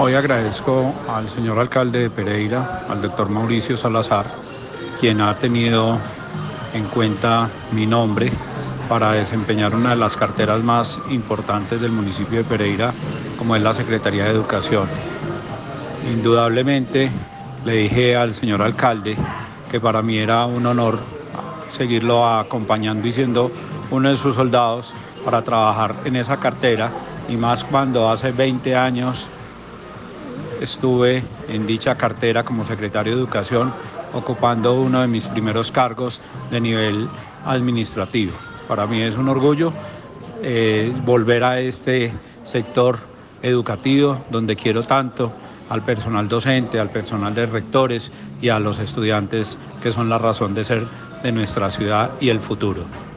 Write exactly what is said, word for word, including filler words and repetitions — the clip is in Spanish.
Hoy agradezco al señor alcalde de Pereira, al doctor Mauricio Salazar, quien ha tenido en cuenta mi nombre para desempeñar una de las carteras más importantes del municipio de Pereira, como es la Secretaría de Educación. Indudablemente le dije al señor alcalde que para mí era un honor seguirlo acompañando y siendo uno de sus soldados para trabajar en esa cartera, y más cuando hace veinte años estuve en dicha cartera como secretario de Educación, ocupando uno de mis primeros cargos de nivel administrativo. Para mí es un orgullo eh, volver a este sector educativo donde quiero tanto al personal docente, al personal de rectores y a los estudiantes, que son la razón de ser de nuestra ciudad y el futuro.